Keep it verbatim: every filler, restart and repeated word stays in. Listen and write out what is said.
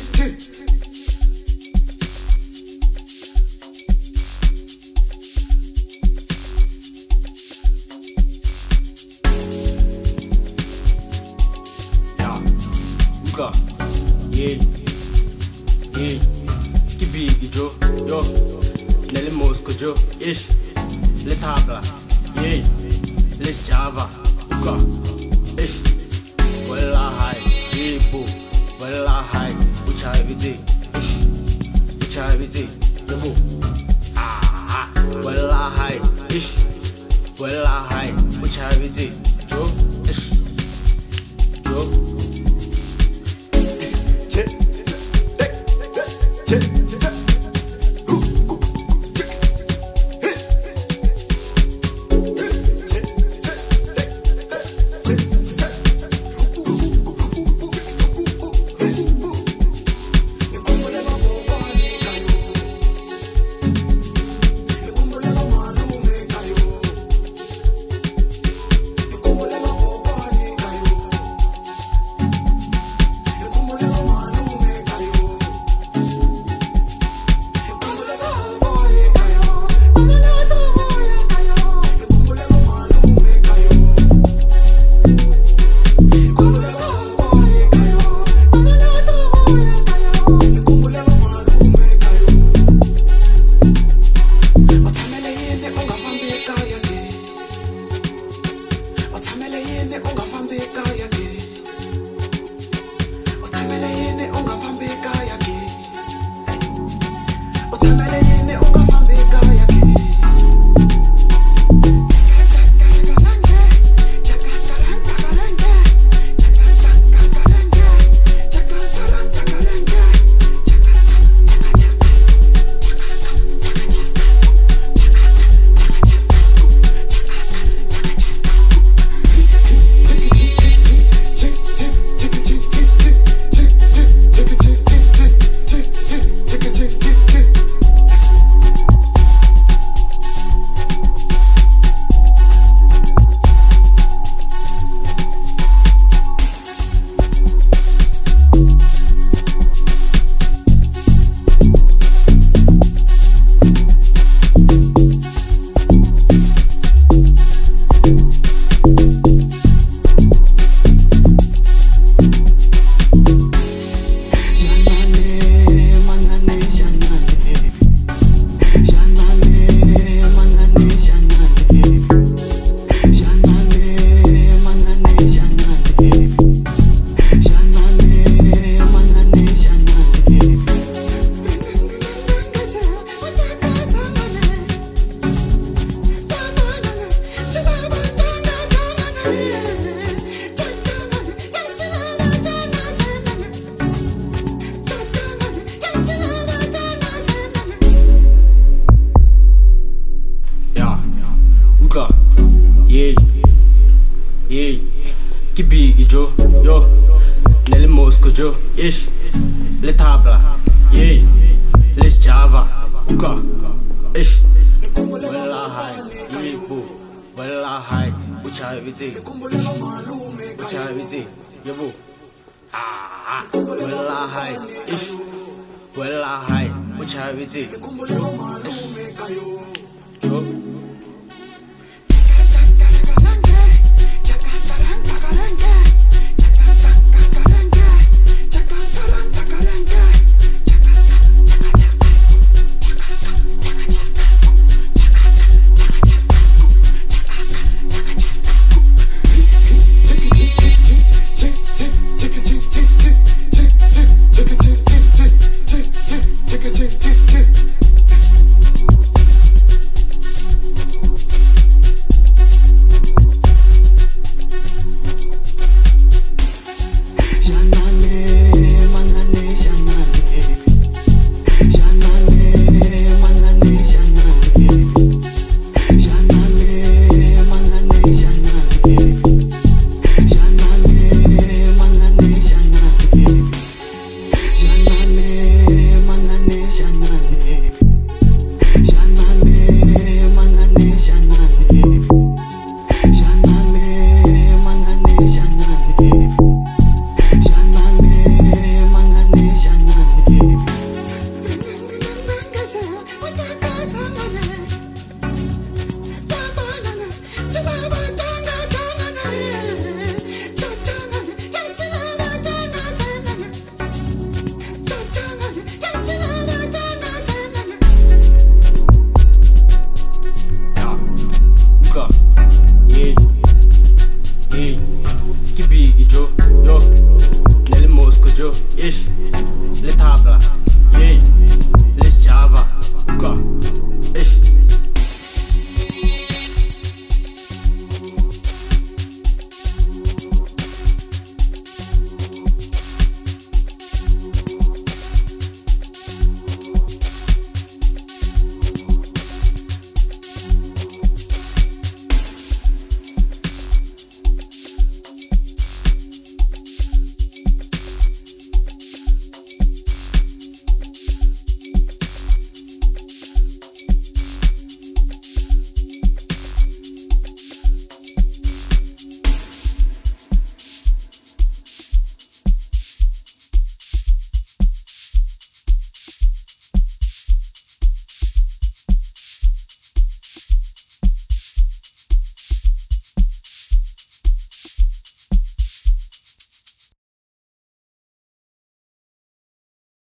Yeah, yeah, Kibigi Joe, yo, Nelly Moscow Joe, ish, Le Tabla, yeah, Les Java, Uka, ish, Wella High, yeah, boo, Wella High, which I be tea, ish, which I be tea, the boo, ah, Wella High, ish, Wella High, which I be tea, Joe, ish, Joe. Yeah, yeah, Kibigi Joe, yo, Nelly Moscow Joe, ish, Le Tabla, yeah, Les Java, Uka, ish, Wella High, yeah, boo, Wella High, which I be tea, which I be tea, yeah, boo, ah, Wella High, ish, Wella High, which I be tea, ish, Joe. table, yeah.